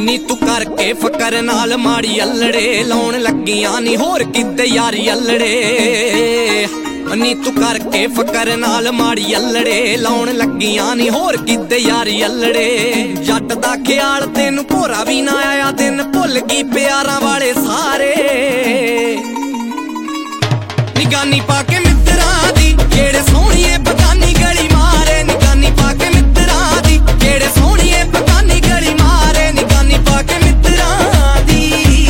ਨੀ ਤੂੰ ਕਰਕੇ ਫਕਰ ਨਾਲ ਮਾੜੀ ਅਲੜੇ ਲਾਉਣ ਲੱਗੀਆਂ ਨੀ ਹੋਰ ਕਿਤੇ ਯਾਰੀ ਅਲੜੇ ਨੀ ਤੂੰ ਕਰਕੇ ਫਕਰ ਨਾਲ ਮਾੜੀ ਅਲੜੇ ਲਾਉਣ ਲੱਗੀਆਂ ਨੀ ਹੋਰ ਕਿਤੇ ਯਾਰੀ ਅਲੜੇ ਜੱਟ ਦਾ ਖਿਆਲ ਤੈਨੂੰ ਭੋਰਾ ਵੀ ਨਾ ਆਇਆ ਦਿਨ ਭੁੱਲ ਗਈ ਪਿਆਰਾਂ ਵਾਲੇ ਸਾਰੇ ਨਿਗਾਨੀ ਪਾ ਕੇ ਮਿੱਤਰਾਂ ਦੀ ਜਿਹੜੇ ਸੋਹਣੀਏ ਬਗਾਨੀ ਗਲੀ ਮਾਰੇ ਨਿਗਾਨੀ ਪਾ ਕੇ ਮਿੱਤਰਾਂ ਦੀ ਜਿਹੜੇ ਸੋਹਣੀਏ ਬਗਾਨੀ ਗਲੀ ਮਾਰੇ ਨਿਗਾਨੀ ਪਾ ਕੇ ਮਿੱਤਰਾਂ ਦੀ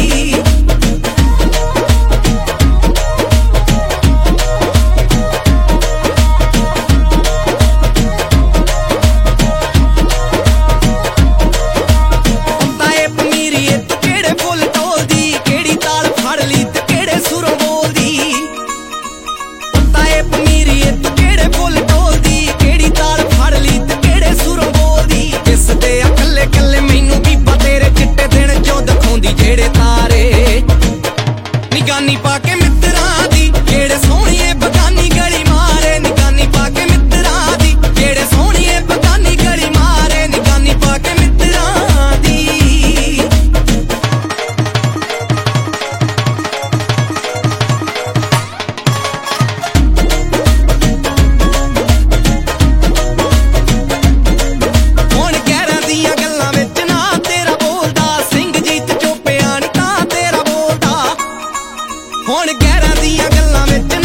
ਤਾਏ ਪਮੀਰੀਏ ਤੂੰ ਕਿਹੜੇ ਫੁੱਲ ਤੋਲਦੀ ਕਿਹੜੀ ਤਾਲ ਫੜ ਲਈ ਤੇ ਕਿਹੜੇ ਸੁਰੋਂ ਬੋਲਦੀ ਤਾਏ ਪਮੀਰੀਏ ਤੂੰ ਕਿਹੜੇ ਫੁੱਲ ਤੋਲਦੀ ਕਿਹੜੀ ਤਾਲ ਫੜ ਲਈ ਤੇ ਕਿਹੜੇ ਸੁਰੋਂ ਬੋਲਦੀ ਕਿਸ ਦੇ ਆ ਕੱਲੇ ਕੱਲੇ ਮੈਨੂੰ ਵੀ ਤੇਰੇ ਚਿੱਟੇ ਦਿਨ ਚੋਂ ਦਿਖਾਉਂਦੀ ਜਿਹੜੇ ਤਾਰੇ ਨਿਗਾਨੀ ਪਾ ਕੇ ਮਿੱਤਰਾਂ ਦੀ ਜਿਹੜੇ ਸੋਹਣੀਏ ਬਗਾਨੀ ਗਲੀ ਮਾਰੇ ਨਿਗਾਨੀ ਪਾ ਕੇ ਮਿੱਤਰਾਂ ਦੀ ਜਿਹੜੇ ਸੋਹਣੀਏ ਬਗਾਨੀ ਗਲੀ ਮਾਰੇ ਨਿਗਾਨੀ ਪਾ ਕੇ ਮਿੱਤਰਾਂ ਦੀ ਹੁਣ ਕਹਿਰਾਂ ਦੀਆਂ ਗੱਲਾਂ ਵਿੱਚ ਨਾ ਤੇਰਾ ਬੋਲਦਾ ਸਿੰਘ ਜੀਤ ਚੋਪਿਆ ਨੀ ਤਾਂ ਤੇਰਾ ਬੋਲਦਾ ਹੁਣ ਕਹਿਰਾਂ ਦੀਆਂ ਗੱਲਾਂ ਵਿੱਚ